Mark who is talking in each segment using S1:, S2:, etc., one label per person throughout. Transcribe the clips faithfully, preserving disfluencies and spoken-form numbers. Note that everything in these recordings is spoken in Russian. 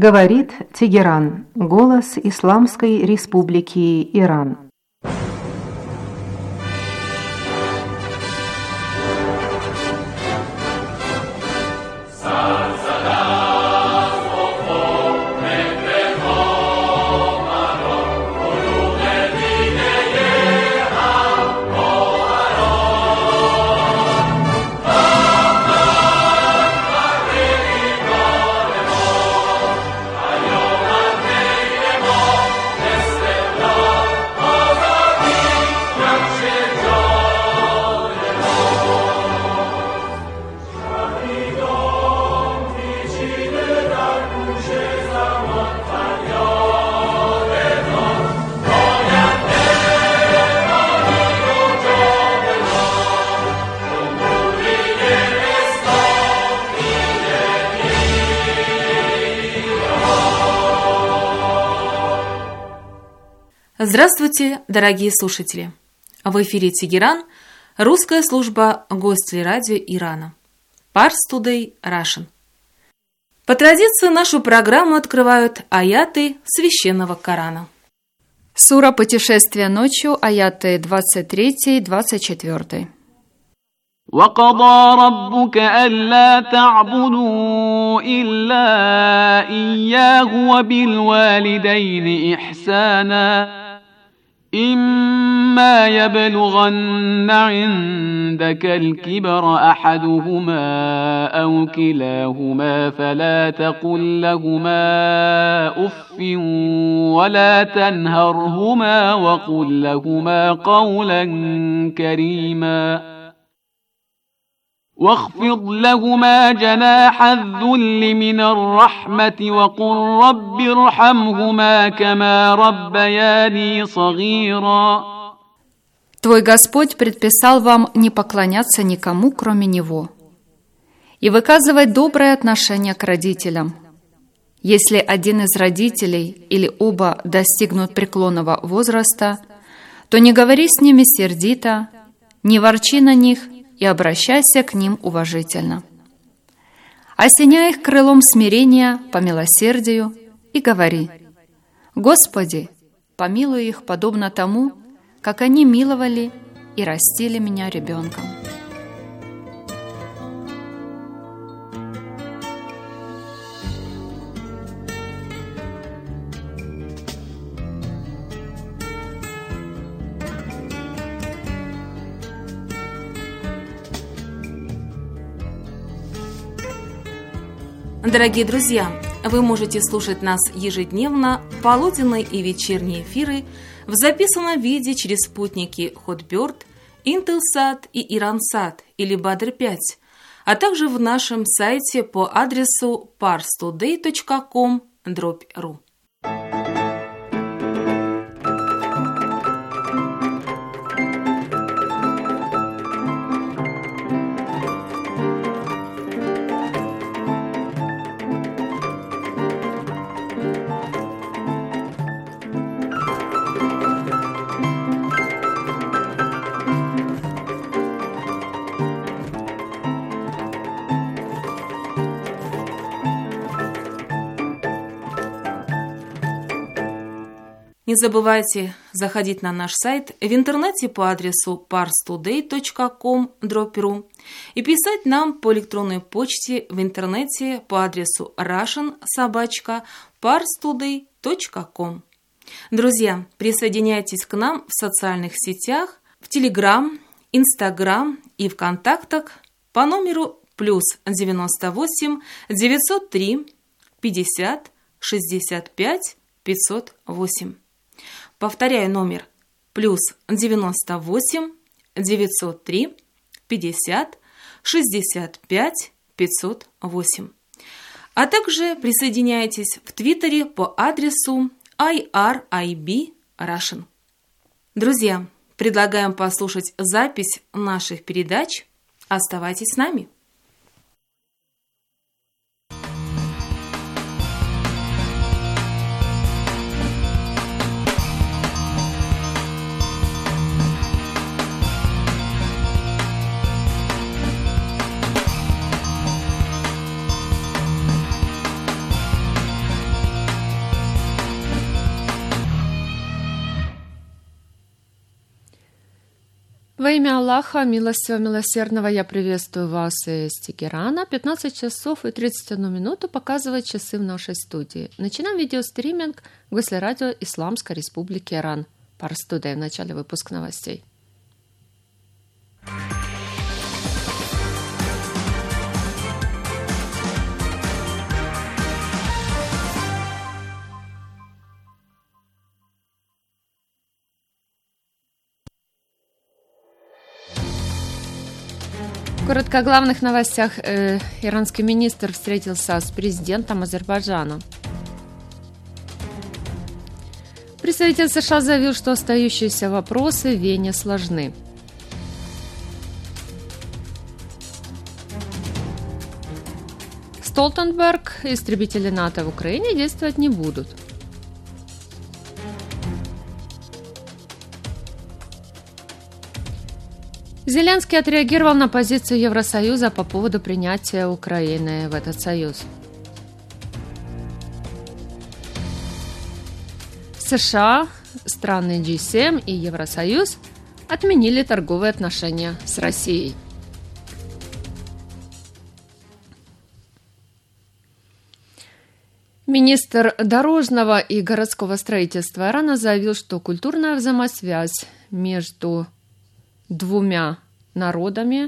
S1: Говорит Тегеран, голос Исламской Республики Иран.
S2: Здравствуйте, дорогие слушатели! В эфире Тегеран, русская служба гостей радио Ирана. Pars Today Russian. По традиции нашу программу открывают аяты священного Корана.
S3: Сура «Путешествие ночью», аяты двадцать три двадцать четыре.
S4: وَقَضَى رَبُّكَ أَلَّا تَعْبُدُوا إِلَّا إِيَّاهُ وَبِالْوَالِدَيْنِ إِحْسَانًا إِمَّا يَبْلُغَنَّ عِندَكَ الْكِبَرَ أَحَدُهُمَا أَوْ كِلَاهُمَا فَلَا تَقُل لَّهُمَا أُفٍّ وَلَا تَنْهَرْهُمَا وَقُل لَّهُمَا قَوْلًا كَرِيمًا واخفض لهما جناح الذل من الرحمة وقل رب ارحمهما كما ربياني صغيرا.
S3: Твой Господь предписал вам не поклоняться никому, кроме Него, и выказывать доброе отношение к родителям. Если один из родителей или оба достигнут преклонного возраста, то не говори с ними сердито, не ворчи на них и обращайся к ним уважительно. Осеняй их крылом смирения по милосердию и говори: «Господи, помилуй их подобно тому, как они миловали и растили меня ребенком».
S2: Дорогие друзья, вы можете слушать нас ежедневно, полуденные и вечерние эфиры в записанном виде через спутники Hotbird, Intelsat и Iransat или Badr пять, а также в нашем сайте по адресу pars today точка com дробь ру. Не забывайте заходить на наш сайт в интернете по адресу pars today точка com дробь ру и писать нам по электронной почте в интернете по адресу russian собака pars today точка com. Друзья, присоединяйтесь к нам в социальных сетях, в Telegram, Instagram и ВКонтактах по номеру плюс девяносто восемь девятьсот три пятьдесят шестьдесят пять пятьсот восемь. Повторяю номер плюс девяносто восемь девятьсот три пятьдесят шестьдесят пять пятьсот восемь. А также присоединяйтесь в Твиттере по адресу ай ар ай би Russian. Друзья, предлагаем послушать запись наших передач. Оставайтесь с нами.
S5: Во имя Аллаха, милостивого, милосердного, я приветствую вас из Тегерана. пятнадцать часов и тридцать одну минуту показывают часы в нашей студии. Начинаем видеостриминг в Госрадио Исламской Республики Иран. Парстудия в начале выпуска новостей. Коротко о главных новостях. Э, иранский министр встретился с президентом Азербайджана. Представитель США заявил, что остающиеся вопросы в Вене сложны. Столтенберг: истребители НАТО в Украине действовать не будут. Зеленский отреагировал на позицию Евросоюза по поводу принятия Украины в этот союз. США, страны джи семь и Евросоюз отменили торговые отношения с Россией. Министр дорожного и городского строительства Ирана заявил, что культурная взаимосвязь между двумя народами,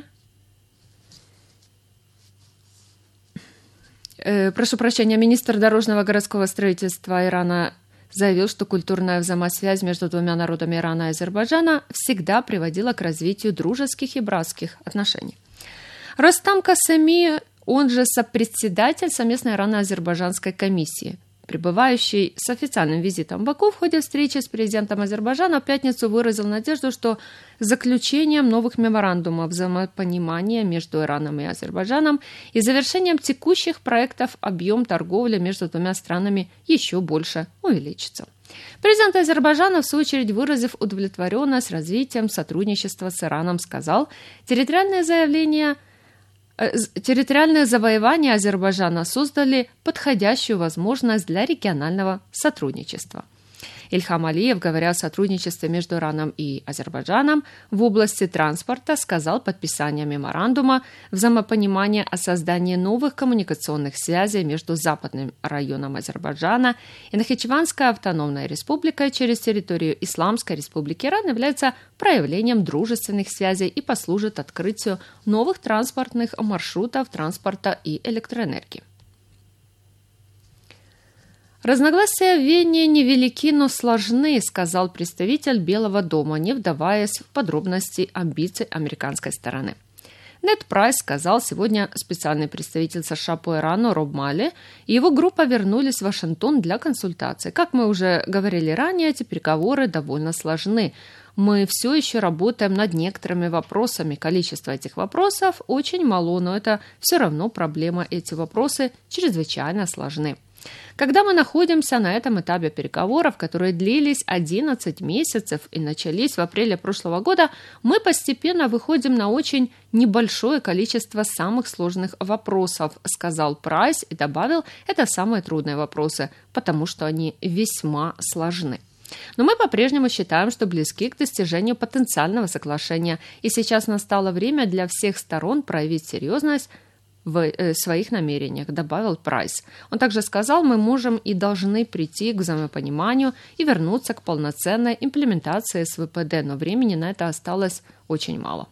S5: э, прошу прощения, министр дорожного и городского строительства Ирана заявил, что культурная взаимосвязь между двумя народами Ирана и Азербайджана всегда приводила к развитию дружеских и братских отношений. Ростам Касеми, он же сопредседатель совместной ирано-азербайджанской комиссии, прибывающий с официальным визитом в Баку, в ходе встречи с президентом Азербайджана в пятницу выразил надежду, что заключением новых меморандумов взаимопонимания между Ираном и Азербайджаном и завершением текущих проектов объем торговли между двумя странами еще больше увеличится. Президент Азербайджана, в свою очередь, выразив удовлетворенность развитием сотрудничества с Ираном, сказал: территориальное заявление Территориальные завоевания Азербайджана создали подходящую возможность для регионального сотрудничества. Ильхам Алиев, говоря о сотрудничестве между Ираном и Азербайджаном в области транспорта, сказал: подписание меморандума взаимопонимания о создании новых коммуникационных связей между западным районом Азербайджана и Нахичеванской автономной республикой через территорию Исламской Республики Иран является проявлением дружественных связей и послужит открытию новых транспортных маршрутов транспорта и электроэнергии. «Разногласия в Вене невелики, но сложны», сказал представитель Белого дома, не вдаваясь в подробности амбиций американской стороны. Нед Прайс сказал сегодня специальный представитель США по Ирану Роб Малли, и его группа вернулись в Вашингтон для консультаций. Как мы уже говорили ранее, эти переговоры довольно сложны. Мы все еще работаем над некоторыми вопросами. Количество этих вопросов очень мало, но это все равно проблема. Эти вопросы чрезвычайно сложны. Когда мы находимся на этом этапе переговоров, которые длились одиннадцать месяцев и начались в апреле прошлого года, мы постепенно выходим на очень небольшое количество самых сложных вопросов, сказал Прайс и добавил: это самые трудные вопросы, потому что они весьма сложны. Но мы по-прежнему считаем, что близки к достижению потенциального соглашения, и сейчас настало время для всех сторон проявить серьезность в своих намерениях, добавил Прайс. Он также сказал: мы можем и должны прийти к взаимопониманию и вернуться к полноценной имплементации эс вэ пэ дэ, но времени на это осталось очень мало.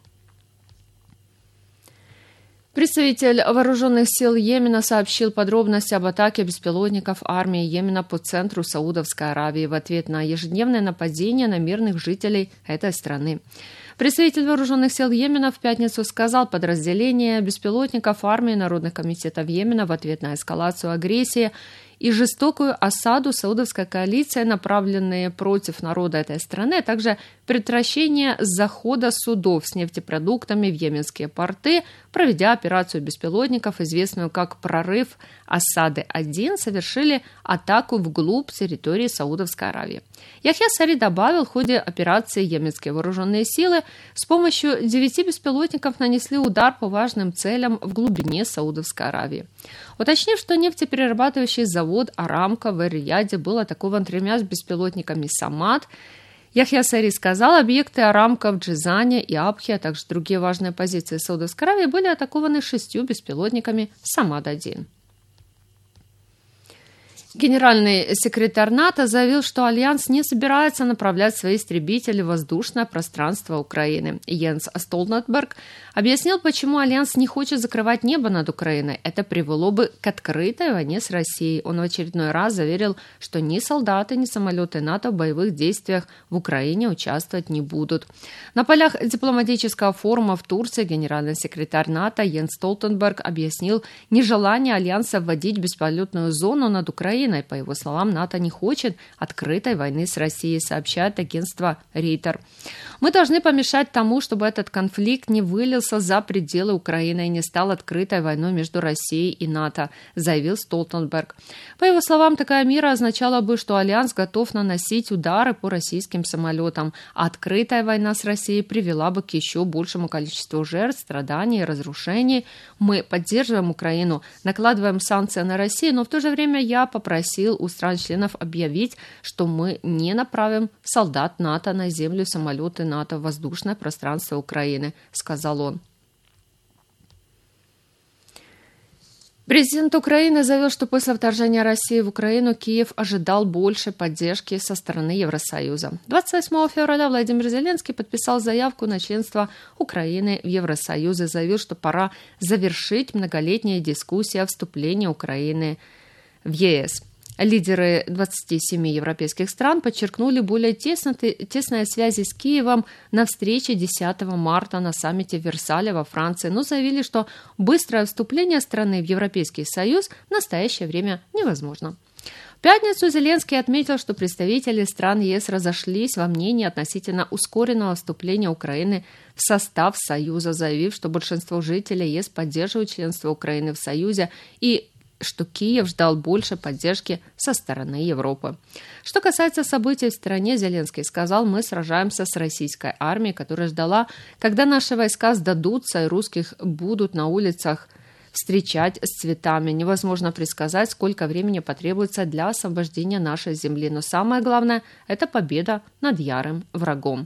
S5: Представитель вооруженных сил Йемена сообщил подробности об атаке беспилотников армии Йемена по центру Саудовской Аравии в ответ на ежедневное нападение на мирных жителей этой страны. Представитель вооруженных сил Йемена в пятницу сказал: подразделения беспилотников армии народных комитетов Йемена в ответ на эскалацию агрессии и жестокую осаду саудовской коалиции, направленные против народа этой страны, а также предотвращение захода судов с нефтепродуктами в йеменские порты, проведя операцию беспилотников, известную как «Прорыв Осады один», совершили атаку вглубь территории Саудовской Аравии. Яхья Сари добавил: в ходе операции йеменские вооруженные силы с помощью девяти беспилотников нанесли удар по важным целям в глубине Саудовской Аравии. Уточнив, что нефтеперерабатывающий завод «Арамко» в Эр-Рияде был атакован тремя беспилотниками «Самат», Яхья Сари сказал, объекты Арамко в Джизане и Абхе, а также другие важные позиции Саудовской Аравии были атакованы шестью беспилотниками Самад один. Генеральный секретарь НАТО заявил, что Альянс не собирается направлять свои истребители в воздушное пространство Украины. Йенс Столтенберг объяснил, почему Альянс не хочет закрывать небо над Украиной. Это привело бы к открытой войне с Россией. Он в очередной раз заверил, что ни солдаты, ни самолеты НАТО в боевых действиях в Украине участвовать не будут. На полях дипломатического форума в Турции генеральный секретарь НАТО Йенс Столтенберг объяснил нежелание Альянса вводить бесполетную зону над Украиной. По его словам, НАТО не хочет открытой войны с Россией, сообщает агентство Рейтер. Мы должны помешать тому, чтобы этот конфликт не вылился за пределы Украины и не стал открытой войной между Россией и НАТО, заявил Столтенберг. По его словам, такая мера означала бы, что Альянс готов наносить удары по российским самолетам, а открытая война с Россией привела бы к еще большему количеству жертв, страданий и разрушений. Мы поддерживаем Украину, накладываем санкции на Россию, но в то же время я попросил просил у стран-членов объявить, что мы не направим солдат НАТО на землю, самолеты НАТО в воздушное пространство Украины, сказал он. Президент Украины заявил, что после вторжения России в Украину Киев ожидал большей поддержки со стороны Евросоюза. двадцать восьмого февраля Владимир Зеленский подписал заявку на членство Украины в Евросоюз и заявил, что пора завершить многолетние дискуссии о вступлении Украины в ЕС. Лидеры двадцати семи европейских стран подчеркнули более тесные, тесные связи с Киевом на встрече десятого марта на саммите в Версале во Франции, но заявили, что быстрое вступление страны в Европейский Союз в настоящее время невозможно. В пятницу Зеленский отметил, что представители стран ЕС разошлись во мнении относительно ускоренного вступления Украины в состав Союза, заявив, что большинство жителей ЕС поддерживают членство Украины в Союзе и что Киев ждал больше поддержки со стороны Европы. Что касается событий в стране, Зеленский сказал, мы сражаемся с российской армией, которая ждала, когда наши войска сдадутся и русских будут на улицах встречать с цветами. Невозможно предсказать, сколько времени потребуется для освобождения нашей земли, но самое главное – это победа над ярым врагом.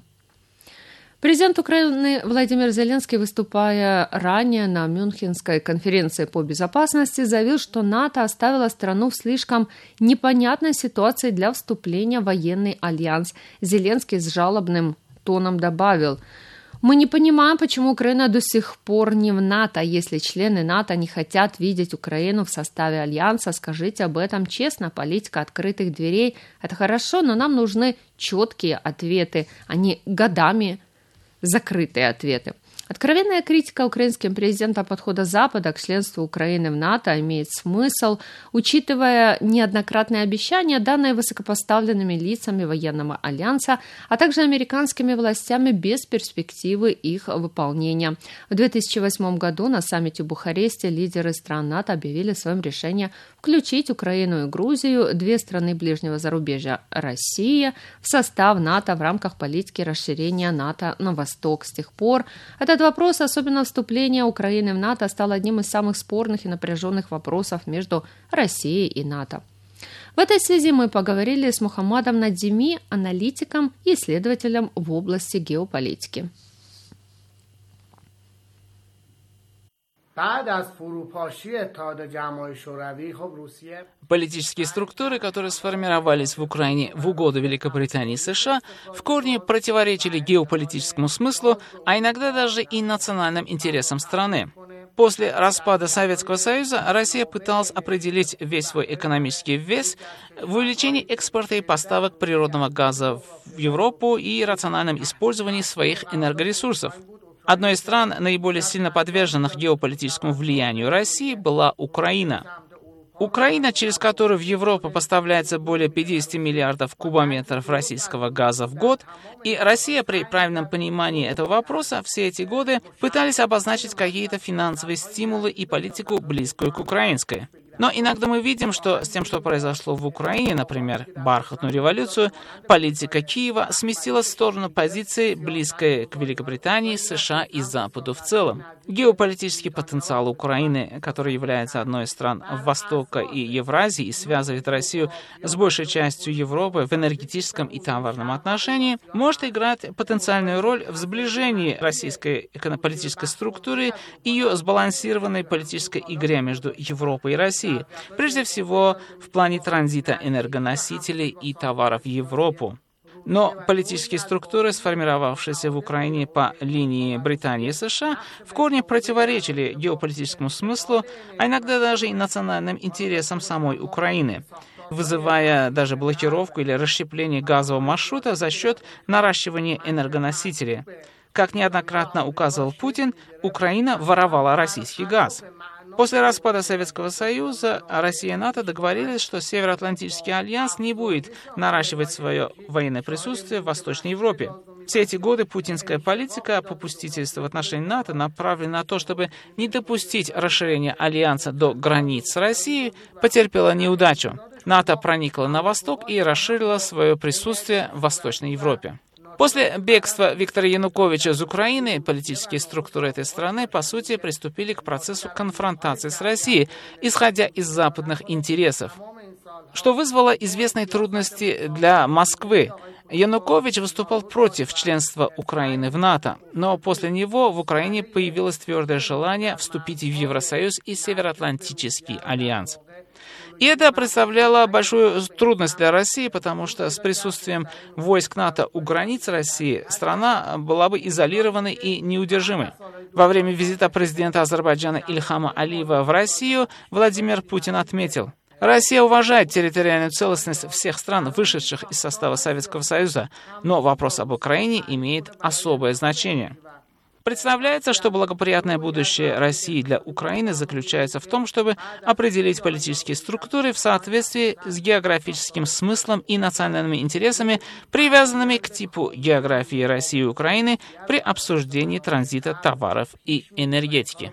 S5: Президент Украины Владимир Зеленский, выступая ранее на Мюнхенской конференции по безопасности, заявил, что НАТО оставило страну в слишком непонятной ситуации для вступления в военный альянс. Зеленский с жалобным тоном добавил: «Мы не понимаем, почему Украина до сих пор не в НАТО. Если члены НАТО не хотят видеть Украину в составе альянса, скажите об этом честно. Политика открытых дверей – это хорошо, но нам нужны четкие ответы, а не годами закрытые ответы». Откровенная критика украинским президентом подхода Запада к членству Украины в НАТО имеет смысл, учитывая неоднократные обещания, данные высокопоставленными лицами военного альянса, а также американскими властями без перспективы их выполнения. В две тысячи восьмом году на саммите в Бухаресте лидеры стран НАТО объявили о своем решении включить Украину и Грузию, две страны ближнего зарубежья России, в состав НАТО в рамках политики расширения НАТО на восток. С тех пор это Этот вопрос, особенно вступление Украины в НАТО, стал одним из самых спорных и напряженных вопросов между Россией и НАТО. В этой связи мы поговорили с Мухаммадом Надзими, аналитиком и исследователем в области геополитики.
S6: Политические структуры, которые сформировались в Украине в угоду Великобритании и США, в корне противоречили геополитическому смыслу, а иногда даже и национальным интересам страны. После распада Советского Союза Россия пыталась определить весь свой экономический вес в увеличении экспорта и поставок природного газа в Европу и рациональном использовании своих энергоресурсов. Одной из стран, наиболее сильно подверженных геополитическому влиянию России, была Украина. Украина, через которую в Европу поставляется более пятьдесят миллиардов кубометров российского газа в год, и Россия при правильном понимании этого вопроса все эти годы пытались обозначить какие-то финансовые стимулы и политику, близкую к украинской. Но иногда мы видим, что с тем, что произошло в Украине, например, бархатную революцию, политика Киева сместилась в сторону позиции, близкой к Великобритании, США и Западу в целом. Геополитический потенциал Украины, который является одной из стран Востока и Евразии и связывает Россию с большей частью Европы в энергетическом и товарном отношении, может играть потенциальную роль в сближении российской политической структуры и ее сбалансированной политической игре между Европой и Россией, прежде всего в плане транзита энергоносителей и товаров в Европу. Но политические структуры, сформировавшиеся в Украине по линии Британии и США, в корне противоречили геополитическому смыслу, а иногда даже и национальным интересам самой Украины, вызывая даже блокировку или расщепление газового маршрута за счет наращивания энергоносителей. Как неоднократно указывал Путин, Украина воровала российский газ. После распада Советского Союза Россия и НАТО договорились, что Североатлантический альянс не будет наращивать свое военное присутствие в Восточной Европе. Все эти годы путинская политика попустительства в отношении НАТО направлена на то, чтобы не допустить расширения альянса до границ с Россией, потерпела неудачу. НАТО проникло на восток и расширило свое присутствие в Восточной Европе. После бегства Виктора Януковича из Украины политические структуры этой страны, по сути, приступили к процессу конфронтации с Россией, исходя из западных интересов, что вызвало известные трудности для Москвы. Янукович выступал против членства Украины в НАТО, но после него в Украине появилось твердое желание вступить в Евросоюз и Североатлантический альянс. И это представляло большую трудность для России, потому что с присутствием войск НАТО у границ России страна была бы изолированной и неудержимой. Во время визита президента Азербайджана Ильхама Алиева в Россию Владимир Путин отметил: Россия уважает территориальную целостность всех стран, вышедших из состава Советского Союза, но вопрос об Украине имеет особое значение. Представляется, что благоприятное будущее России для Украины заключается в том, чтобы определить политические структуры в соответствии с географическим смыслом и национальными интересами, привязанными к типу географии России и Украины при обсуждении транзита товаров и энергетики.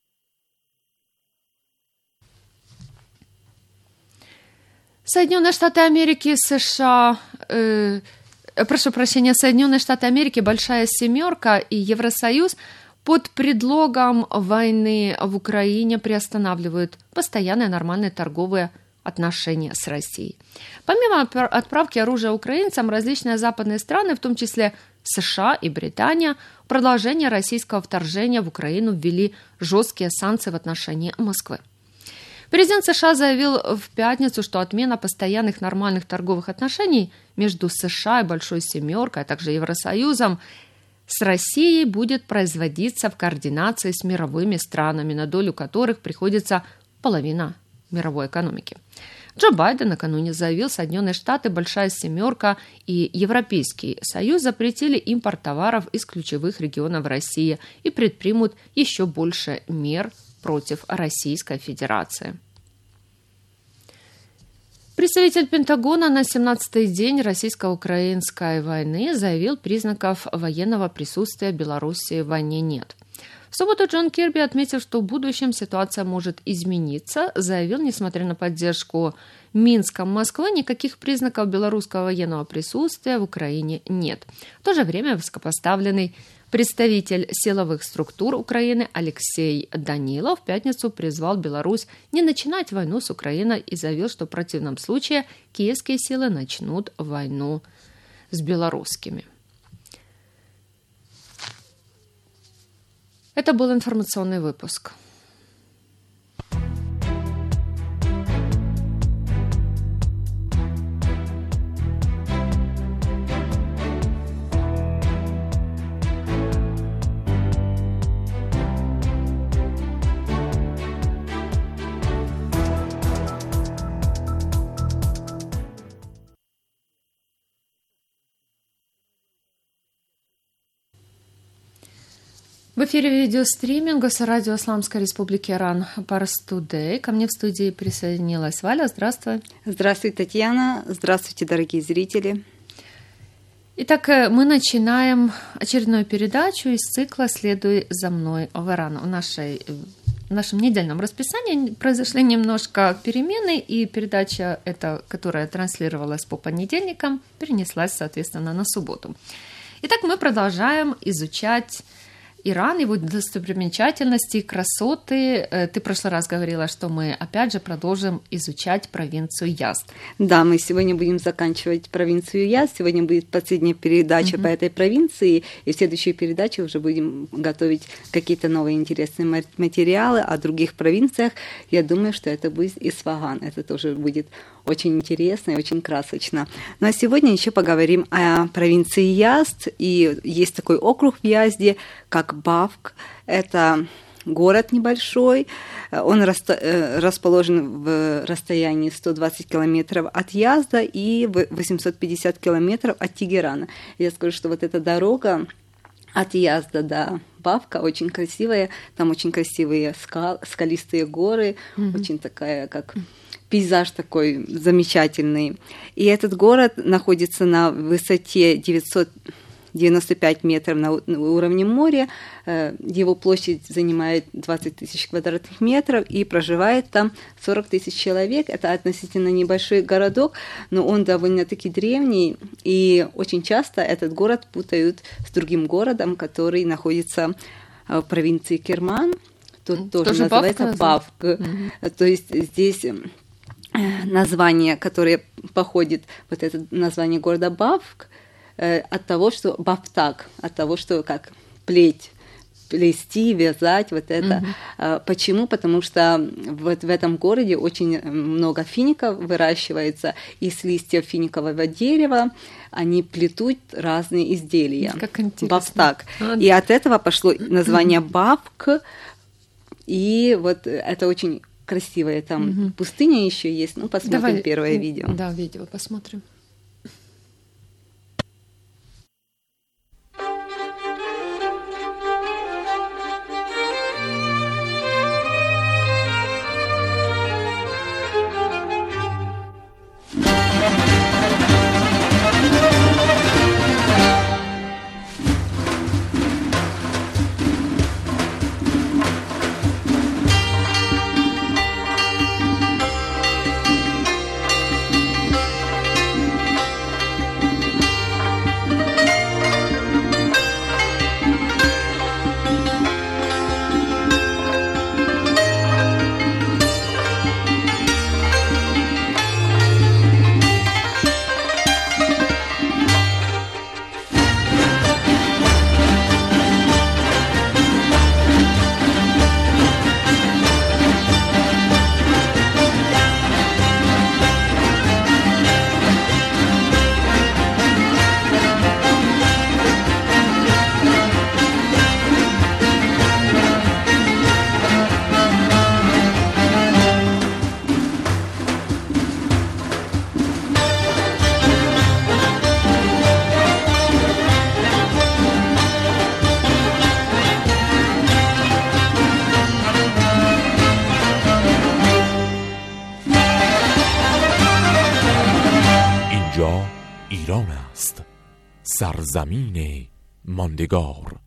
S5: Соединенные Штаты Америки, США... Э... Прошу прощения, Соединенные Штаты Америки, Большая Семерка и Евросоюз под предлогом войны в Украине приостанавливают постоянные нормальные торговые отношения с Россией. Помимо отправки оружия украинцам, различные западные страны, в том числе США и Британия, в продолжение российского вторжения в Украину ввели жесткие санкции в отношении Москвы. Президент США заявил в пятницу, что отмена постоянных нормальных торговых отношений между США и Большой Семеркой, а также Евросоюзом с Россией будет производиться в координации с мировыми странами, на долю которых приходится половина мировой экономики. Джо Байден накануне заявил, Соединенные Штаты, Большая Семерка и Европейский Союз запретили импорт товаров из ключевых регионов России и предпримут еще больше мер против Российской Федерации. Представитель Пентагона на семнадцатый день российско-украинской войны заявил, признаков военного присутствия Белоруссии в войне нет. В субботу Джон Кирби отметил, что в будущем ситуация может измениться, заявил, несмотря на поддержку Минском Москвы, никаких признаков белорусского военного присутствия в Украине нет. В то же время высокопоставленный представитель силовых структур Украины Алексей Данилов в пятницу призвал Беларусь не начинать войну с Украиной и заявил, что в противном случае киевские силы начнут войну с белорусскими. Это был информационный выпуск. В эфире видеостриминга с радио Исламской Республики Иран Pars Today. Ко мне в студии присоединилась Валя. Здравствуй.
S7: Здравствуй, Татьяна. Здравствуйте, дорогие зрители.
S5: Итак, мы начинаем очередную передачу из цикла «Следуй за мной в Иран». В нашей в нашем недельном расписании произошли немножко перемены, и передача эта, которая транслировалась по понедельникам, перенеслась, соответственно, на субботу. Итак, мы продолжаем изучать Иран, его достопримечательности, красоты. Ты в прошлый раз говорила, что мы опять же продолжим изучать провинцию Язд.
S7: Да, мы сегодня будем заканчивать провинцию Язд. Сегодня будет последняя передача uh-huh. по этой провинции, и в следующей передаче уже будем готовить какие-то новые интересные материалы о других провинциях. Я думаю, что это будет Исфаган. Это тоже будет очень интересно и очень красочно. Ну а сегодня еще поговорим о провинции Язд. И есть такой округ в Язде, как Бавк. Это город небольшой. Он расположен в расстоянии сто двадцать километров от Язда и восемьсот пятьдесят километров от Тегерана. Я скажу, что вот эта дорога от Язда до Бавка очень красивая. Там очень красивые скал, скалистые горы, mm-hmm. очень такая, как... пейзаж такой замечательный. И этот город находится на высоте девятьсот девяносто пять метров на уровне моря. Его площадь занимает двадцать тысяч квадратных метров, и проживает там сорок тысяч человек. Это относительно небольшой городок, но он довольно-таки древний, и очень часто этот город путают с другим городом, который находится в провинции Керман. Тут тоже, тоже называется Бавк. Mm-hmm. То есть здесь... название, которое походит, вот это название города Бавк, э, от того, что Бафтак, от того, что как плеть, плести, вязать, вот это. Mm-hmm. А, почему? Потому что вот в этом городе очень много фиников выращивается, и с листьев финикового дерева они плетут разные изделия.
S5: Как интересно.
S7: Бафтак. А, и от этого пошло название Бавк, и вот это очень красивая там угу. пустыня еще есть. Ну, посмотрим Давай, первое видео.
S5: Да, видео посмотрим.
S8: ایران است، سرزمین ماندگار.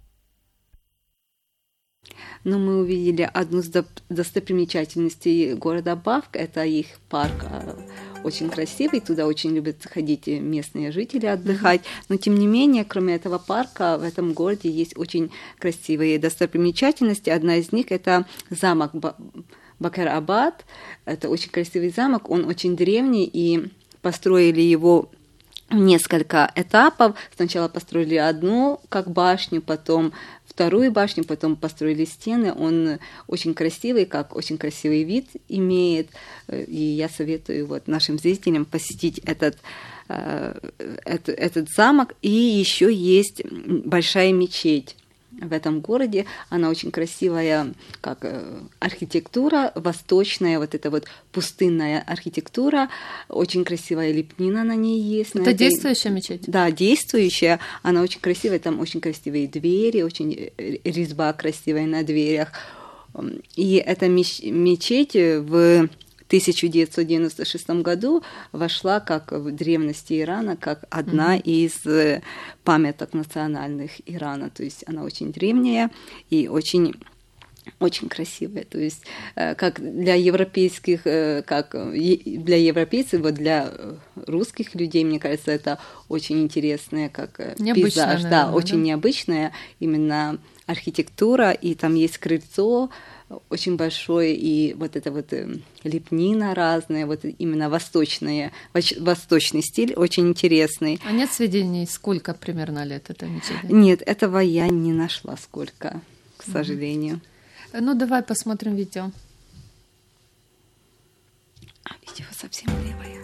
S7: Но мы увидели одну из достопримечательностей города Бавк, это их парк, очень красивый, туда очень любят ходить местные жители отдыхать, но тем не менее, кроме этого парка, в этом городе есть очень красивые достопримечательности. Одна из них – это замок Бакар-Абад, это очень красивый замок, он очень древний, и построили его несколько этапов. Сначала построили одну как башню, потом вторую башню, потом построили стены. Он очень красивый, как очень красивый вид имеет. И я советую вот нашим зрителям посетить этот, этот, этот замок. И еще есть большая мечеть в этом городе. Она очень красивая, как архитектура, восточная, вот эта вот пустынная архитектура, очень красивая лепнина на ней есть.
S5: Это действующая мечеть?
S7: Да, действующая. Она очень красивая, там очень красивые двери, очень резьба красивая на дверях. И эта мечеть в тысяча девятьсот девяносто шестом году вошла как в древности Ирана, как одна mm-hmm. из памяток национальных Ирана. То есть она очень древняя и очень очень красивая, то есть как для европейских, как для европейцев, вот для русских людей, мне кажется, это очень интересное, как необычная, пейзаж, наверное, да, очень да? необычная именно архитектура, и там есть крыльцо очень большое, и вот это вот лепнина разная, вот именно восточная, восточный стиль, очень интересный.
S5: А нет сведений, сколько примерно лет это мечеть?
S7: Нет, этого я не нашла сколько, к сожалению. Mm-hmm.
S5: Ну, давай посмотрим видео.
S7: А, видео совсем левое.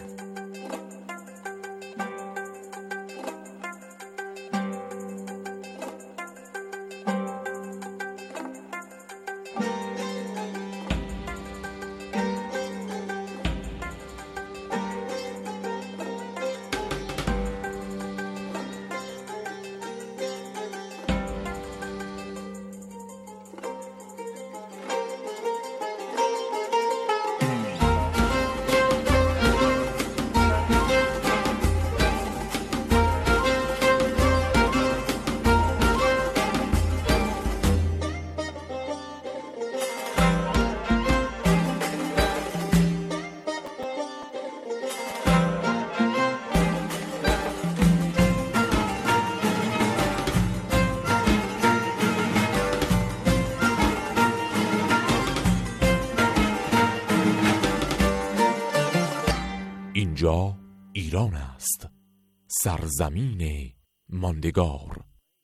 S8: اینجا ایران است، سرزمین ماندگار.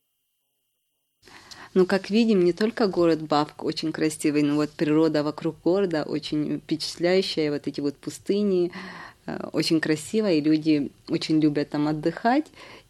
S7: Ну, как видим, не только город Бавк очень красивый, но вот природа вокруг города очень впечатляющая, вот эти вот пустыни, очень красиво, и люди очень любят там отдыхать,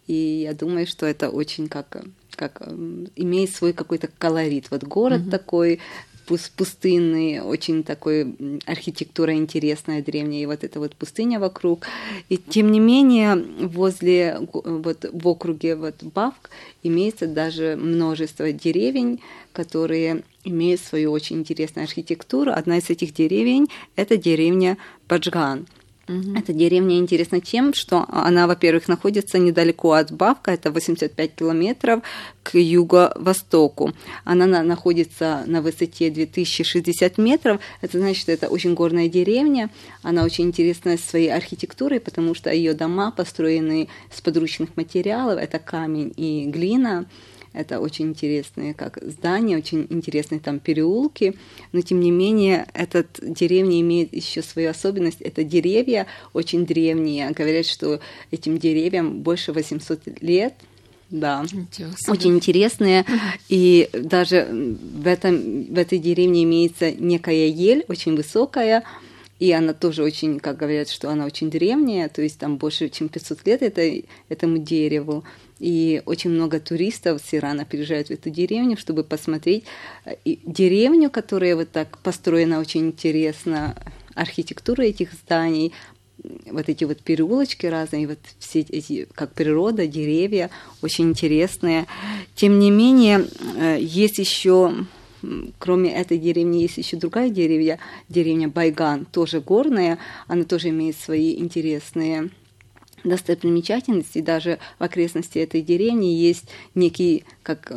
S7: и я думаю, что это очень как, как имеет свой какой-то колорит. Вот город mm-hmm. такой пустынный, очень такой архитектура интересная, древняя, и вот эта вот пустыня вокруг. И тем не менее, возле, вот в округе вот Бавк имеется даже множество деревень, которые имеют свою очень интересную архитектуру. Одна из этих деревень – это деревня Баджган. Mm-hmm. Эта деревня интересна тем, что она, во-первых, находится недалеко от Бавка, это восемьдесят пять километров к юго-востоку. Она на, находится на высоте две тысячи шестьдесят метров, это значит, это очень горная деревня, она очень интересна своей архитектурой, потому что ее дома построены с подручных материалов, это камень и глина. Это очень интересные как здания, очень интересные там переулки, но тем не менее эта деревня имеет еще свою особенность. Это деревья очень древние. Говорят, что этим деревьям больше восемьсот лет. Да, очень интересные. И даже в, этом, в этой деревне имеется некая ель, очень высокая, и она тоже очень, как говорят, что она очень древняя, то есть там больше, чем пятьсот лет это, этому дереву. И очень много туристов с Ирана приезжают в эту деревню, чтобы посмотреть деревню, которая вот так построена очень интересно, архитектура этих зданий, вот эти вот переулочки разные, вот все эти, как природа, деревья, очень интересные. Тем не менее, есть еще, кроме этой деревни, есть еще другая деревня, деревня Байган, тоже горная, она тоже имеет свои интересные достопримечательности. Даже в окрестности этой деревни есть некий, как,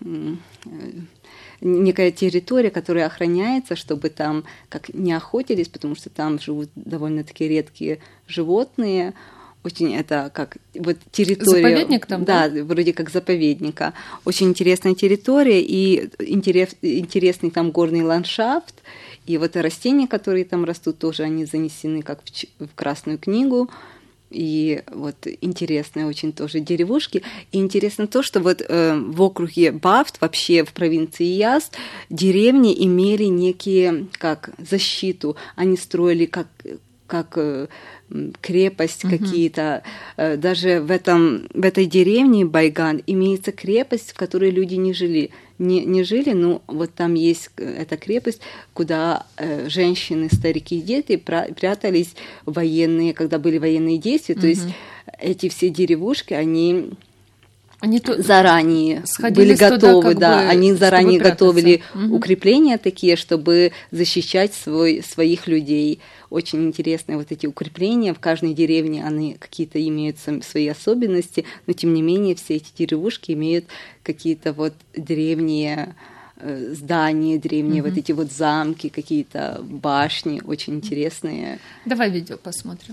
S7: некая территория, которая охраняется, чтобы там как не охотились, потому что там живут довольно-таки редкие животные. Очень это как вот территория...
S5: Заповедник там, да?
S7: Да, вроде как заповедника. Очень интересная территория и интерес, интересный там горный ландшафт. И вот растения, которые там растут, тоже они занесены как в, в Красную книгу. И вот интересные очень тоже деревушки. И интересно то, что вот э, в округе Бавт, вообще в провинции Язд, деревни имели некие, как, защиту. Они строили как, как э, крепость mm-hmm. какие-то. Э, даже в, этом, в этой деревне Байган имеется крепость, в которой люди не жили. Не, не жили, но вот там есть эта крепость, куда э, женщины, старики и дети прятались военные, когда были военные действия. Mm-hmm. То есть эти все деревушки, они, они заранее были готовы, туда, да, бы, они заранее готовили mm-hmm. укрепления такие, чтобы защищать свой, своих людей. Очень интересные вот эти укрепления. В каждой деревне они какие-то имеют свои особенности, но тем не менее все эти деревушки имеют какие-то вот древние здания древние,
S5: Угу.
S7: вот эти вот замки, какие-то башни, очень интересные.
S5: Давай видео посмотрим.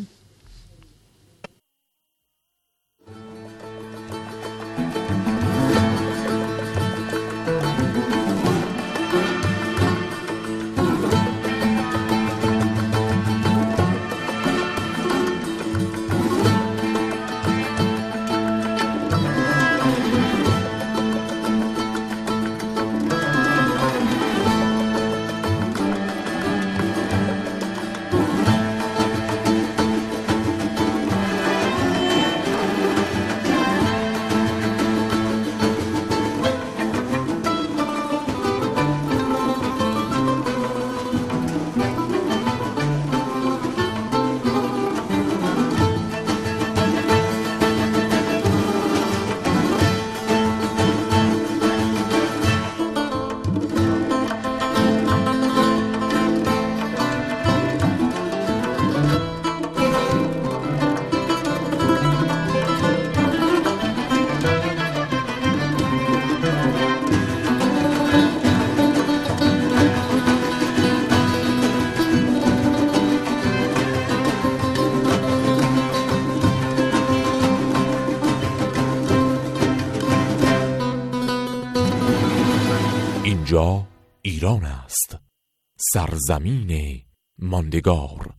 S8: اینجا ایران است، سرزمین ماندگار.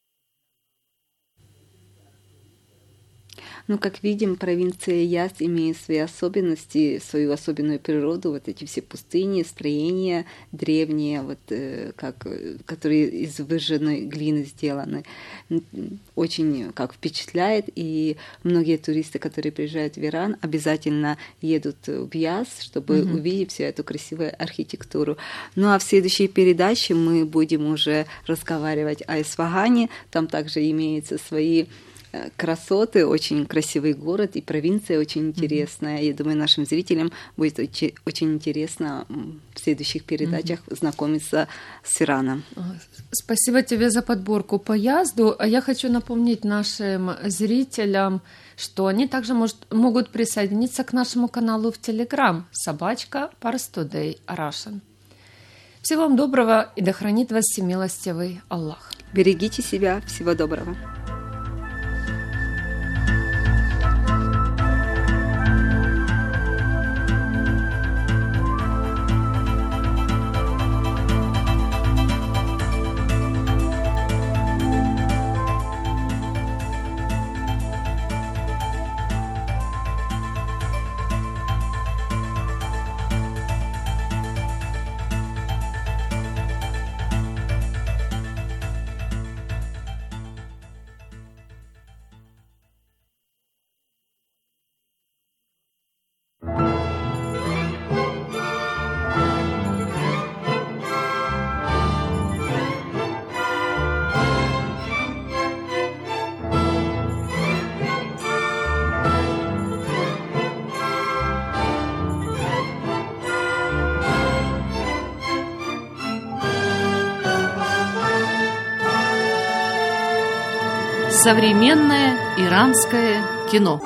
S7: Ну, как видим, провинция Яс имеет свои особенности, свою особенную природу, вот эти все пустыни, строения древние, вот, э, как, которые из выжженной глины сделаны. Очень как впечатляет, и многие туристы, которые приезжают в Иран, обязательно едут в Яс, чтобы mm-hmm. увидеть всю эту красивую архитектуру. Ну, а в следующей передаче мы будем уже разговаривать о Исфагане, там также имеются свои красоты, очень красивый город, и провинция очень интересная. Mm-hmm. Я думаю, нашим зрителям будет очень, очень интересно в следующих передачах mm-hmm. знакомиться с Ираном.
S5: Спасибо тебе за подборку по Язду. А я хочу напомнить нашим зрителям, что они также может, могут присоединиться к нашему каналу в Телеграм собачка Parstoday Russian. Всего вам доброго, и да хранит вас всемилостивый Аллах.
S7: Берегите себя. Всего доброго.
S2: Современное иранское кино.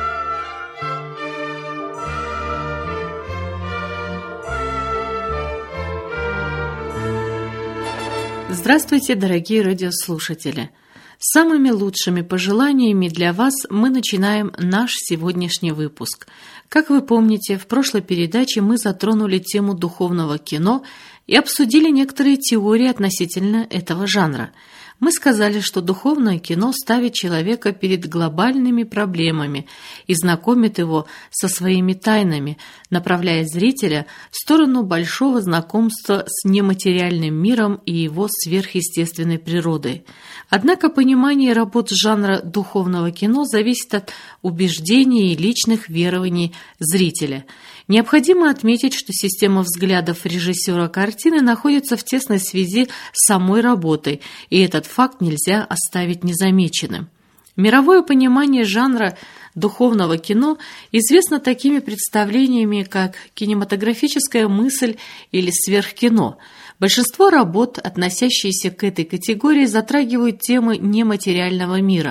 S2: Здравствуйте, дорогие радиослушатели! С самыми лучшими пожеланиями для вас мы начинаем наш сегодняшний выпуск. Как вы помните, в прошлой передаче мы затронули тему духовного кино и обсудили некоторые теории относительно этого жанра. Мы сказали, что духовное кино ставит человека перед глобальными проблемами и знакомит его со своими тайнами, направляя зрителя в сторону большого знакомства с нематериальным миром и его сверхъестественной природой. Однако понимание работ жанра духовного кино зависит от убеждений и личных верований зрителя. Необходимо отметить, что система взглядов режиссера картины находится в тесной связи с самой работой, и этот факт нельзя оставить незамеченным. Мировое понимание жанра духовного кино известно такими представлениями, как кинематографическая мысль или сверхкино. Большинство работ, относящиеся к этой категории, затрагивают темы нематериального мира.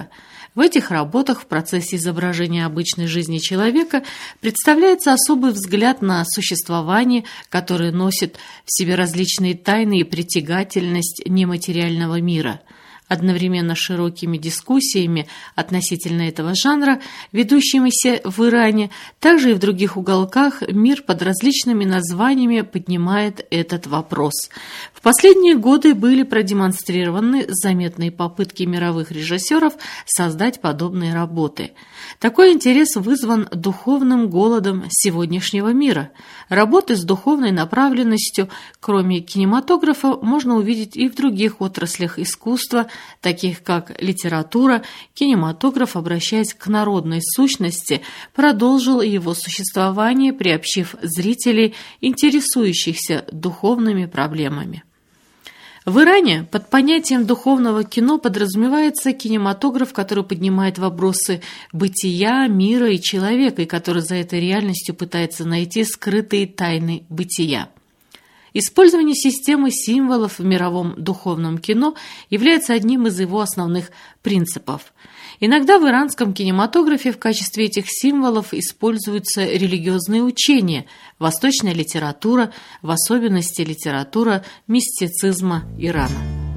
S9: В этих работах в процессе изображения обычной жизни человека представляется особый взгляд на существование, которое носит в себе различные тайны и притягательность нематериального мира. Одновременно с широкими дискуссиями относительно этого жанра, ведущимися в Иране, также и в других уголках мир под различными названиями поднимает этот вопрос. В последние годы были продемонстрированы заметные попытки мировых режиссеров создать подобные работы. Такой интерес вызван духовным голодом сегодняшнего мира. Работы с духовной направленностью, кроме кинематографа, можно увидеть и в других отраслях искусства, таких как литература. Кинематограф, обращаясь к народной сущности, продолжил его существование, приобщив зрителей, интересующихся духовными проблемами. В Иране под понятием духовного кино подразумевается кинематограф, который поднимает вопросы бытия, мира и человека, и который за этой реальностью пытается найти скрытые тайны бытия. Использование системы символов в мировом духовном кино является одним из его основных принципов. Иногда в иранском кинематографе в качестве этих символов используются религиозные учения, восточная литература, в особенности литература мистицизма Ирана.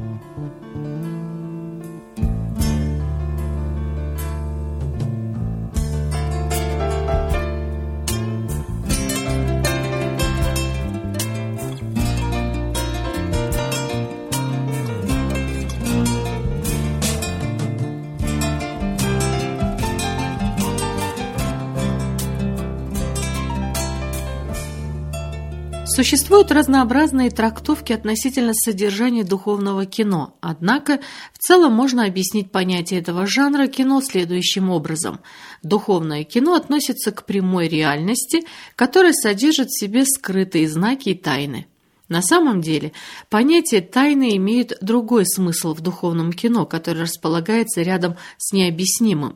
S9: Существуют разнообразные трактовки относительно содержания духовного кино, однако в целом можно объяснить понятие этого жанра кино следующим образом. Духовное кино относится к прямой реальности, которая содержит в себе скрытые знаки и тайны. На самом деле, понятие «тайны» имеет другой смысл в духовном кино, который располагается рядом с необъяснимым.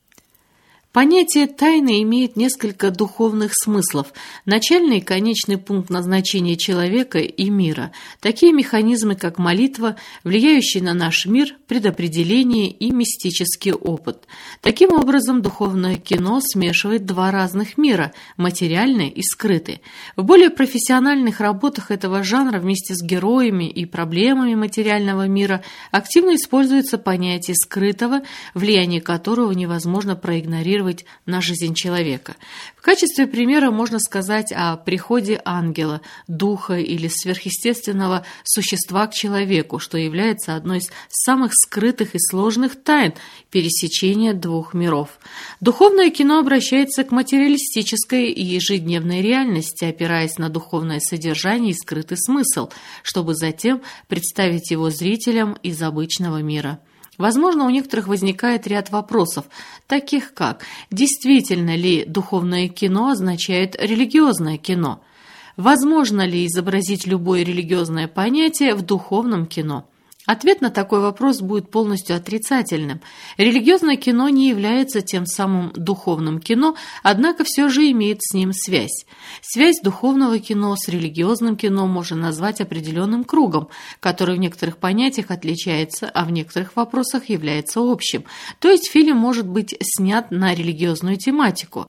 S9: Понятие «тайны» имеет несколько духовных смыслов, начальный и конечный пункт назначения человека и мира, такие механизмы, как молитва, влияющие на наш мир, предопределение и мистический опыт. Таким образом, духовное кино смешивает два разных мира – материальный и скрытый. В более профессиональных работах этого жанра вместе с героями и проблемами материального мира активно используется понятие скрытого, влияние которого невозможно проигнорировать на жизнь человека. В качестве примера можно сказать о приходе ангела, духа или сверхъестественного существа к человеку, что является одной из самых скрытых и сложных тайн пересечения двух миров. Духовное кино обращается к материалистической и ежедневной реальности, опираясь на духовное содержание и скрытый смысл, чтобы затем представить его зрителям из обычного мира. Возможно, у некоторых возникает ряд вопросов, таких как: действительно ли духовное кино означает религиозное кино? Возможно ли изобразить любое религиозное понятие в духовном кино? Ответ на такой вопрос будет полностью отрицательным. Религиозное кино не является тем самым духовным кино, однако все же имеет с ним связь. Связь духовного кино с религиозным кино можно назвать определенным кругом, который в некоторых понятиях отличается, а в некоторых вопросах является общим. То есть фильм может быть снят на религиозную тематику.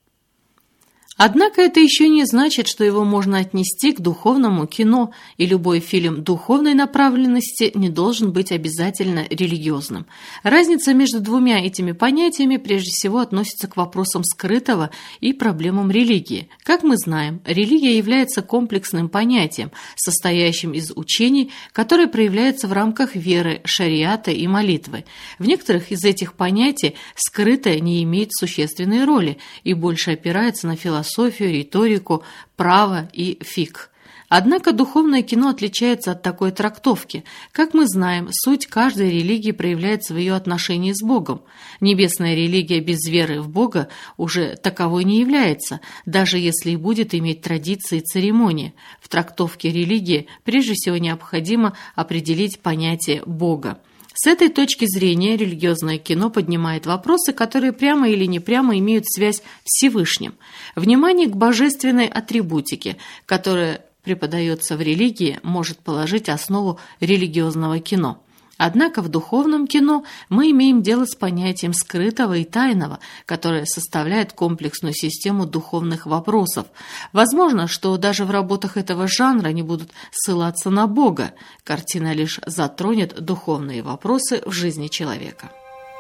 S9: Однако это еще не значит, что его можно отнести к духовному кино, и любой фильм духовной направленности не должен быть обязательно религиозным. Разница между двумя этими понятиями прежде всего относится к вопросам скрытого и проблемам религии. Как мы знаем, религия является комплексным понятием, состоящим из учений, которые проявляются в рамках веры, шариата и молитвы. В некоторых из этих понятий скрытое не имеет существенной роли и больше опирается на философию, философию, риторику, право и фикх. Однако духовное кино отличается от такой трактовки. Как мы знаем, суть каждой религии проявляется в ее отношении с Богом. Небесная религия без веры в Бога уже таковой не является, даже если и будет иметь традиции и церемонии. В трактовке религии прежде всего необходимо определить понятие Бога. С этой точки зрения религиозное кино поднимает вопросы, которые прямо или непрямо имеют связь с Всевышним. Внимание к божественной атрибутике, которая преподается в религии, может положить основу религиозного кино. Однако в духовном кино мы имеем дело с понятием скрытого и тайного, которое составляет комплексную систему духовных вопросов. Возможно, что даже в работах этого жанра не будут ссылаться на Бога. Картина лишь затронет духовные вопросы в жизни человека.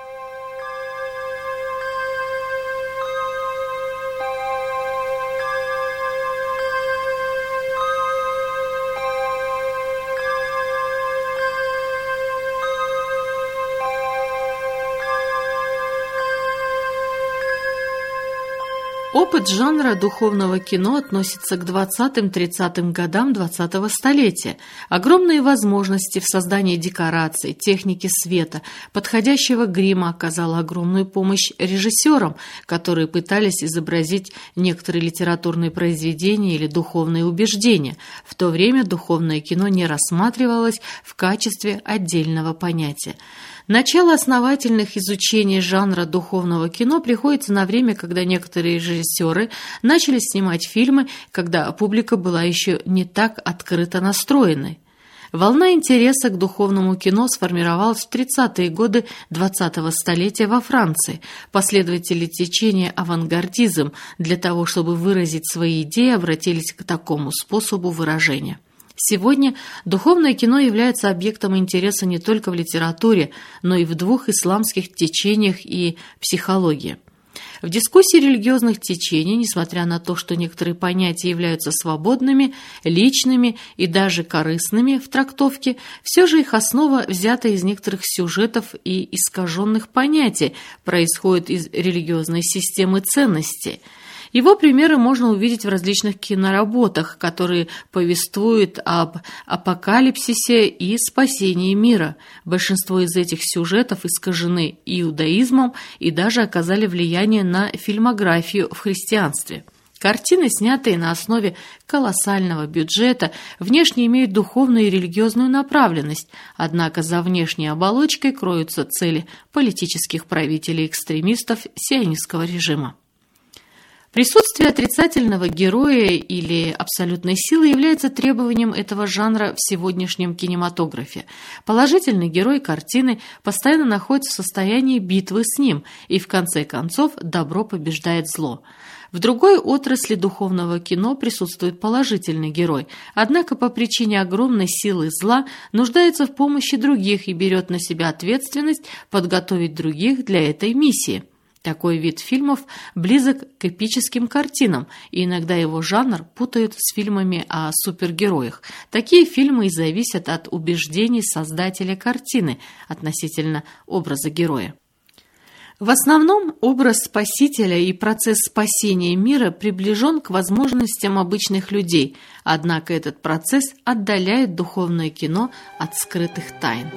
S9: Опыт жанра духовного кино относится к двадцатым-тридцатым годам двадцатого столетия. Огромные возможности в создании декораций, техники света, подходящего грима оказала огромную помощь режиссерам, которые пытались изобразить некоторые литературные произведения или духовные убеждения. В то время духовное кино не рассматривалось в качестве отдельного понятия. Начало основательных изучений жанра духовного кино приходится на время, когда некоторые режиссеры начали снимать фильмы, когда публика была еще не так открыто настроенной. Волна интереса к духовному кино сформировалась в тридцатые годы двадцатого столетия во Франции. Последователи течения авангардизм для того, чтобы выразить свои идеи, обратились к такому способу выражения. Сегодня духовное кино является объектом интереса не только в литературе, но и в двух исламских течениях и психологии. В дискуссии религиозных течений, несмотря на то, что некоторые понятия являются свободными, личными и даже корыстными в трактовке, все же их основа взята из некоторых сюжетов и искаженных понятий, происходит из религиозной системы ценностей. Его примеры можно увидеть в различных киноработах, которые повествуют об апокалипсисе и спасении мира. Большинство из этих сюжетов искажены иудаизмом и даже оказали влияние на фильмографию в христианстве. Картины, снятые на основе колоссального бюджета, внешне имеют духовную и религиозную направленность, однако за внешней оболочкой кроются цели политических правителей-экстремистов сионистского режима. Присутствие отрицательного героя или абсолютной силы является требованием этого жанра в сегодняшнем кинематографе. Положительный герой картины постоянно находится в состоянии битвы с ним, и в конце концов добро побеждает зло. В другой отрасли духовного кино присутствует положительный герой, однако по причине огромной силы зла нуждается в помощи других и берет на себя ответственность подготовить других для этой миссии. Такой вид фильмов близок к эпическим картинам, и иногда его жанр путают с фильмами о супергероях. Такие фильмы и зависят от убеждений создателя картины относительно образа героя. В основном образ спасителя и процесс спасения мира приближен к возможностям обычных людей, однако этот процесс отдаляет духовное кино от скрытых тайн.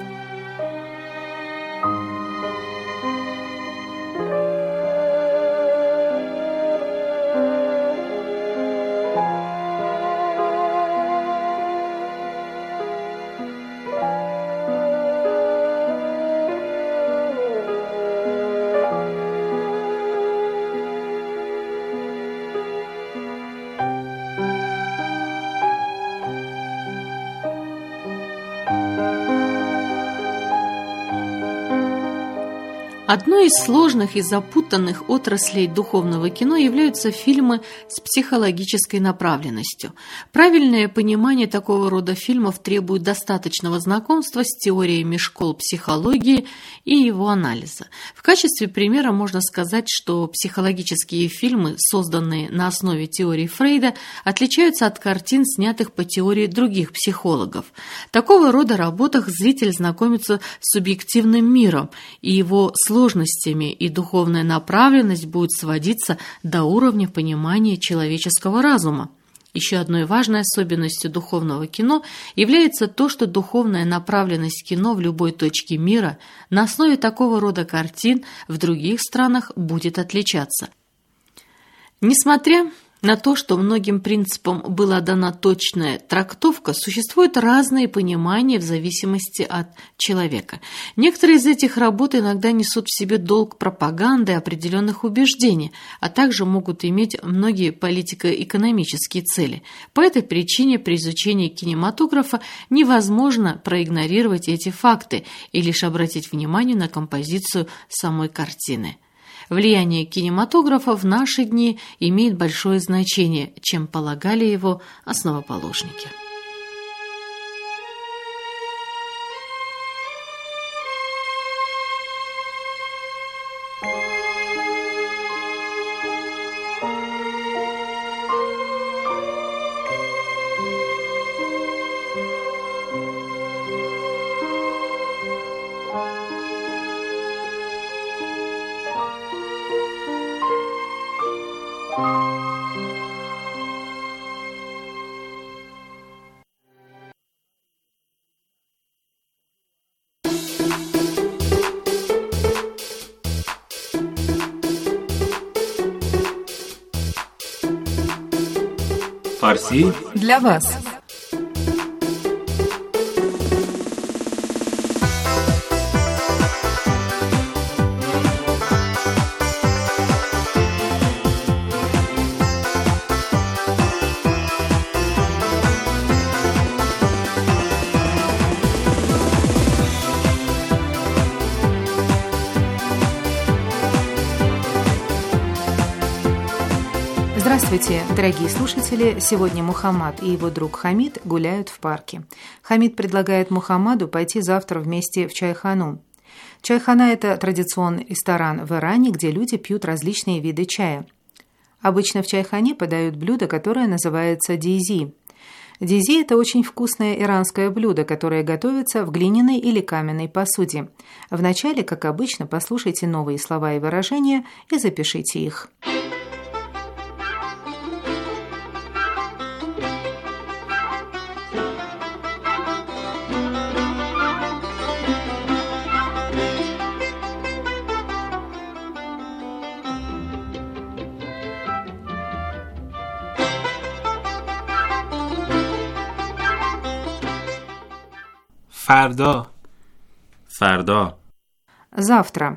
S9: Одной из сложных и запутанных отраслей духовного кино являются фильмы с психологической направленностью. Правильное понимание такого рода фильмов требует достаточного знакомства с теориями школ психологии и его анализа. В качестве примера можно сказать, что психологические фильмы, созданные на основе теории Фрейда, отличаются от картин, снятых по теории других психологов. В такого рода работах зритель знакомится с субъективным миром и его сложностями, сложностями, и духовная направленность будет сводиться до уровня понимания человеческого разума. Еще одной важной особенностью духовного кино является то, что духовная направленность кино в любой точке мира на основе такого рода картин в других странах будет отличаться. Несмотря На то, что многим принципам была дана точная трактовка, существуют разные понимания в зависимости от человека. Некоторые из этих работ иногда несут в себе долг пропаганды определенных убеждений, а также могут иметь многие политико-экономические цели. По этой причине при изучении кинематографа невозможно проигнорировать эти факты и лишь обратить внимание на композицию самой картины. Влияние кинематографа в наши дни имеет большое значение, чем полагали его основоположники.
S10: Фарси
S3: для вас.
S1: Здравствуйте, дорогие слушатели! Сегодня Мухаммад и его друг Хамид гуляют в парке. Хамид предлагает Мухаммаду пойти завтра вместе в чайхану. Чайхана – это традиционный ресторан в Иране, где люди пьют различные виды чая. Обычно в чайхане подают блюдо, которое называется дизи. Дизи – это очень вкусное иранское блюдо, которое готовится в глиняной или каменной посуде. Вначале, как обычно, послушайте новые слова и выражения и запишите их.
S10: فردا
S11: فردا
S1: Завтра.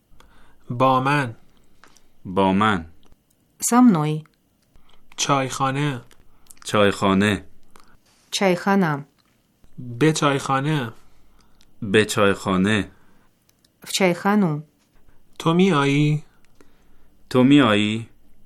S10: با من
S11: با من
S1: Со мной.
S10: چایخانه
S11: چایخانه
S1: Чайхана.
S10: به چایخانه
S11: به چایخانه
S1: В чайхану.
S10: تو می آیی؟
S11: تو می آیی؟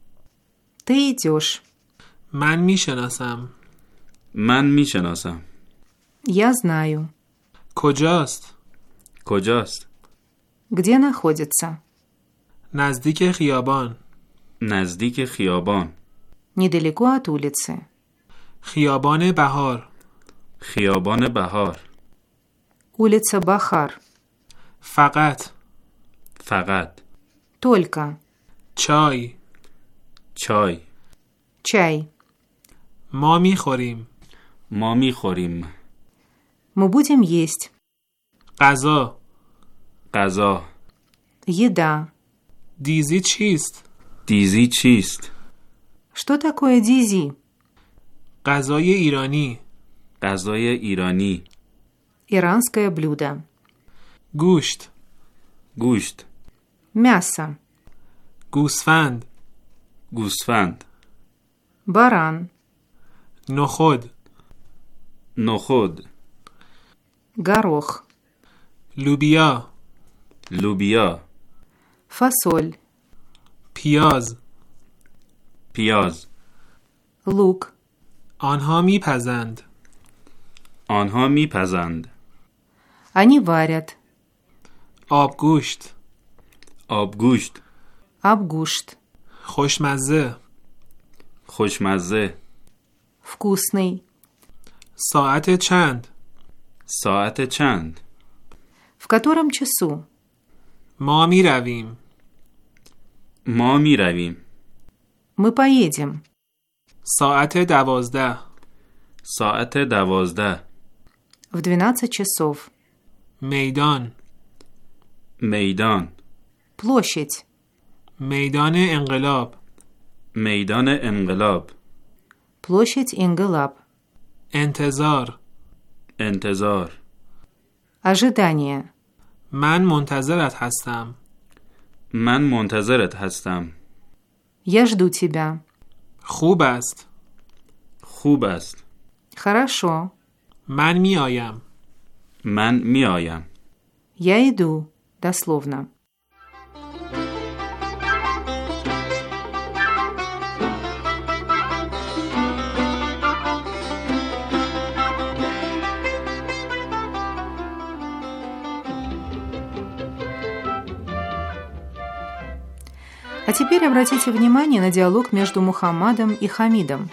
S1: Ты идешь.
S10: من می شناسم
S11: من می شناسم
S1: Я знаю.
S10: کجاست؟
S11: کجاست؟
S1: Где находится?
S10: نزدیک خیابان
S11: نزدیک خیابان
S1: Недалеко от улицы.
S10: خیابان بهار
S11: خیابان بهار
S1: Улица Бахар.
S10: فقط
S11: فقط
S1: Только.
S10: چای
S11: چای
S1: Чай.
S10: ما می خوریم
S11: ما می خوریم
S1: Мы будем есть.
S10: غذا
S11: غذا
S1: Еда.
S10: دیزی چیست؟
S11: دیزی چیست؟
S1: Что такое дизи?
S10: غذای ایرانی
S11: غذای ایرانی
S1: Иранское блюдо.
S10: گوشت
S11: گوشت
S1: Мясо.
S10: گوسفند
S11: گوسفند
S1: Баран.
S10: نخود
S11: نخود
S1: Горох.
S10: لوبیا
S11: لوبیا
S1: Фасоль.
S10: پیاز
S11: پیاز
S1: Лук.
S10: آنها میپزند
S11: آنها میپزند
S1: Они варят.
S10: آبگوشت
S11: آبگوشت
S1: Авгушт.
S10: خوشمزه
S11: خوشمزه
S1: Вкусный.
S10: ساعت چند؟
S11: ساعت چند؟
S1: В котором часу?
S10: ما می رویم
S11: ما می رویم
S1: Мы поедем.
S10: ساعت دوازده
S11: ساعت دوازده
S1: В двенадцать часов.
S10: میدان
S11: میدان
S1: Площадь.
S10: میدان انقلاب
S11: میدان انقلاب.
S1: Площадь Ингелап.
S10: انتظار.
S11: انتظار.
S1: Ожидание.
S10: من منتظرت هستم.
S11: من منتظرت هستم.
S1: Я жду тебя.
S10: خوب است.
S11: خوب است.
S1: Хорошо.
S10: من می آیم.
S11: من می آیم.
S1: Я иду. Дословно. А теперь обратите внимание на диалог между Мухаммадом и Хамидом.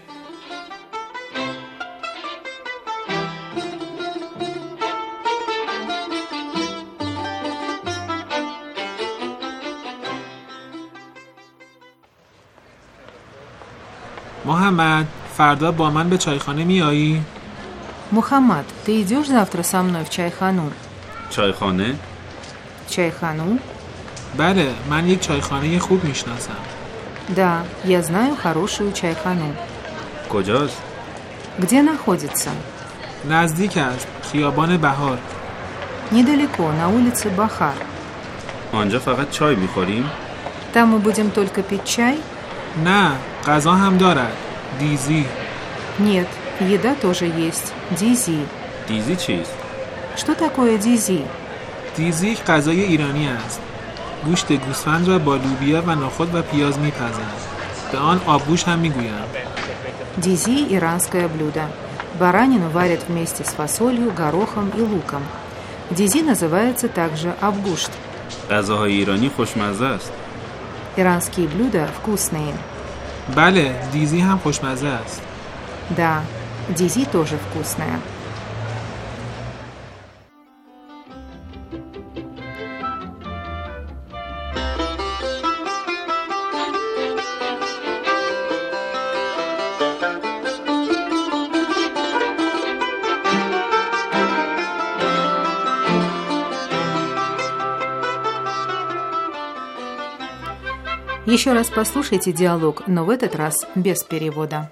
S10: محمد فردا با من به چایخانه می آیی؟
S1: Мухаммад, ты идешь завтра со мной в чайхану?
S11: چایخانه؟
S1: Чайхану?
S10: بله، من یک چایخانه خوب میشناسم.
S1: Да, я знаю хорошую чайхану.
S11: کجاست؟
S1: Где находится?
S10: نزدیک است. خیابان بهار.
S1: Недалеко, на улице Бахар.
S11: آنجا فقط چای میخوریم؟
S1: Там мы будем только пить чай?
S10: نه، غذا هم دارد. دیزی.
S1: Нет, еда тоже есть. Дизи.
S11: دیزی چیست؟
S1: Что такое дизи?
S10: دیزی یک غذای ایرانی است. گوشت گوسفند را با لوبیا و نخود و پیاز میپزند. به آن آبگوش هم میگویند.
S1: Дизи – иранское блюдо. Баранину варят вместе с фасолью, горохом и луком. Дизи называется также абгушт.
S11: غذاهای ایرانی خوشمزه است.
S1: Иранские блюда вкусные.
S10: بله، دیزی هم خوشمزه است.
S1: Да, дизи тоже вкусная. Еще раз послушайте диалог, но в этот раз без перевода.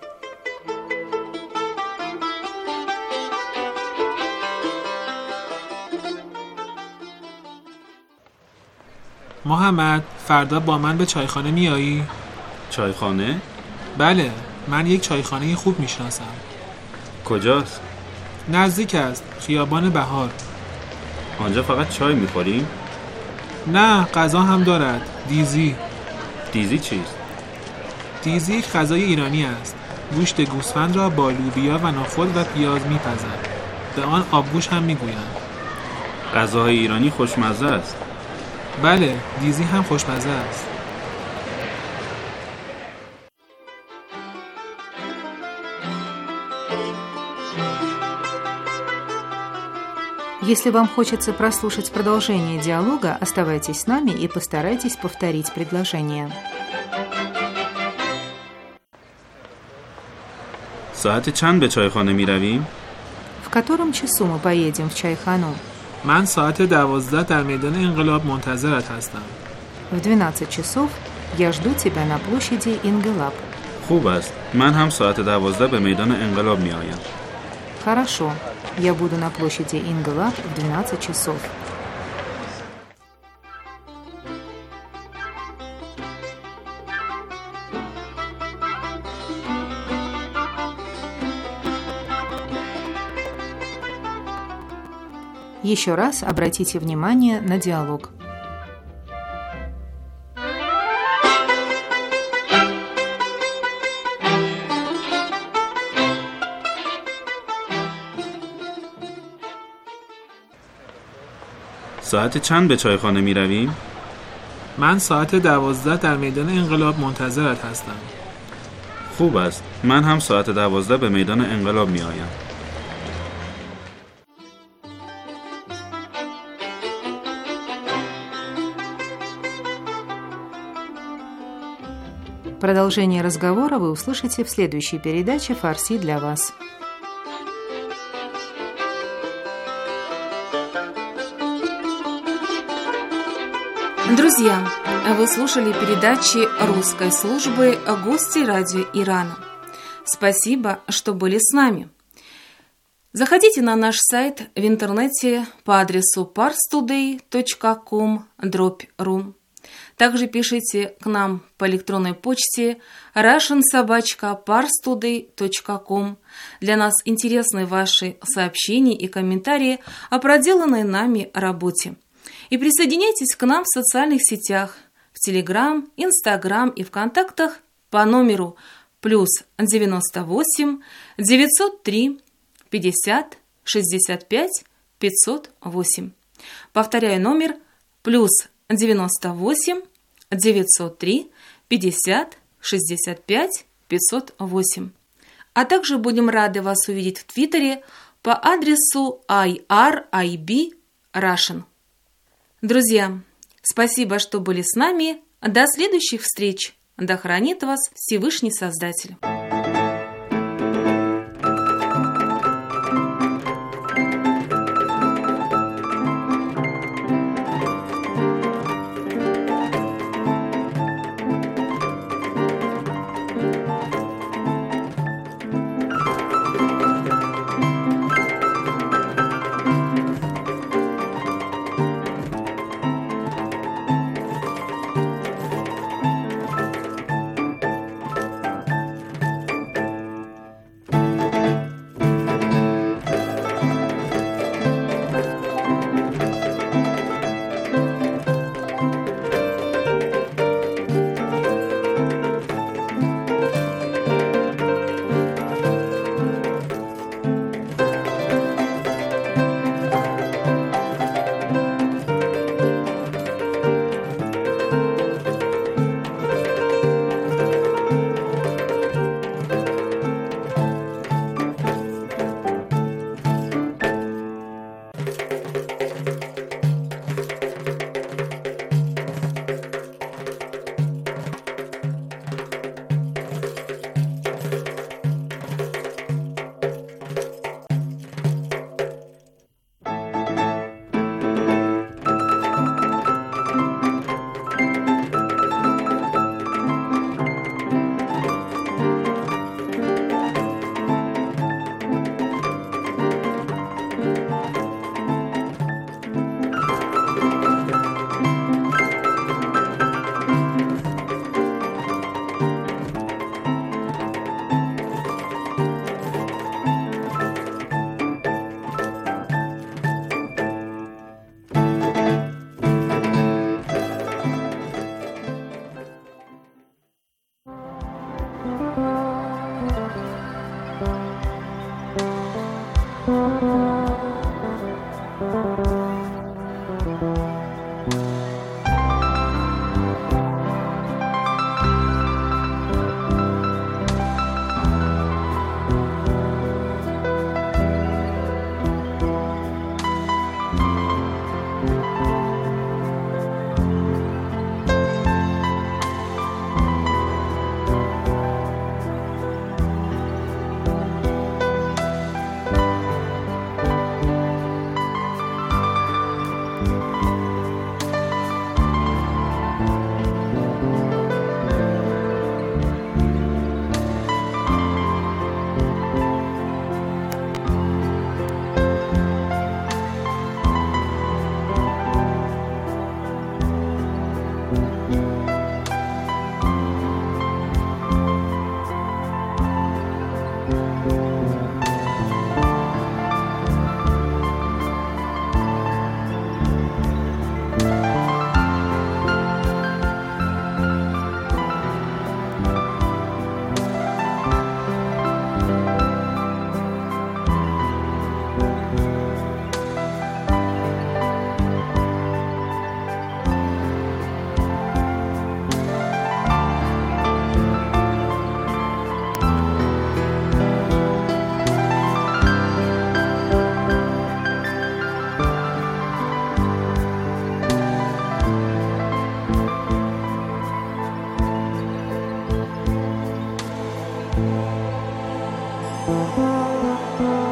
S10: محمد فردا با من به چایخانه میایی؟
S11: چایخانه؟
S10: بله، من یک چایخانه خوب میشناسم.
S11: کجاست؟
S10: نزدیک است. خیابان بهار.
S11: آنجا فقط چای میخوریم؟
S10: نه، غذا هم دارد. دیزی.
S11: دیزی چیست؟
S10: دیزی یک غذای ایرانی است. گوشت گوسفند را با لوبیا و نخود و پیاز میپزند. به آن آبگوش هم میگویند.
S11: غذاهای ایرانی خوشمزه است.
S10: بله، دیزی هم خوشمزه است.
S1: Если вам хочется прослушать продолжение диалога, оставайтесь с нами и постарайтесь повторить предложение.
S11: ساعت چند به چایخانه می رویم؟
S1: В котором часу мы поедем в чайхану?
S10: من ساعت دوازده در میدان انقلاب منتظرت هستم.
S1: В двенадцать часов я жду тебя на площади Ингелап.
S11: خوب است. من هم ساعت دوازده به میدان انقلاب می آیم.
S1: Хорошо. Я буду на площади Ингелап в двенадцать часов. Еще раз обратите внимание на диалог.
S11: ساعت چند به چایخانه می رویم؟
S10: من ساعت دوازده در میدان انقلاب منتظرت هستم.
S11: خوب است. من هم ساعت دوازده به میدان انقلاب می آیم.
S1: Продолжение разговора вы услышите в следующей передаче «Фарси для вас».
S2: Друзья, вы слушали передачи русской службы «Гости радио Ирана». Спасибо, что были с нами. Заходите на наш сайт в интернете по адресу парстудей точка ком дробь ру. Также пишите к нам по электронной почте russian собака parstoday точка ком. Для нас интересны ваши сообщения и комментарии о проделанной нами работе. И присоединяйтесь к нам в социальных сетях, в Телеграм, Инстаграм и ВКонтактах по номеру плюс девяносто восемь девятьсот три пятьдесят шестьдесят пять пятьсот восемь. Повторяю номер плюс девяносто восемь девятьсот три пятьдесят шестьдесят пять пятьсот восемь. А также будем рады вас увидеть в Твиттере по адресу ай ар ай би Russian. Друзья, спасибо, что были с нами. До следующих встреч. Да хранит вас Всевышний Создатель.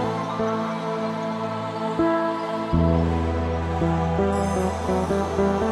S12: Thank you.